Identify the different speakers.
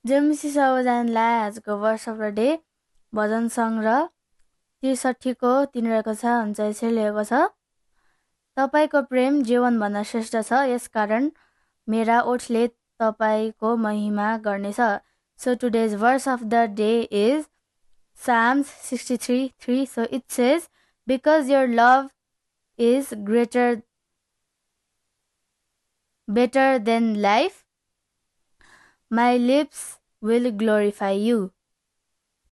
Speaker 1: जयमसी सबैजनालाई आजको verse of the day भजन सङ्ग्रह 63 को 3 रहेको छ। हुन्छ यसरी लेखेको छ, तपाईँको प्रेम जीवनभन्दा श्रेष्ठ छ, यसकारण मेरा ओठले तपाईँको महिमा गर्नेछ। So today's verse of the day is Psalms 63:3. So it says, because your love is better than life, my lips will glorify you.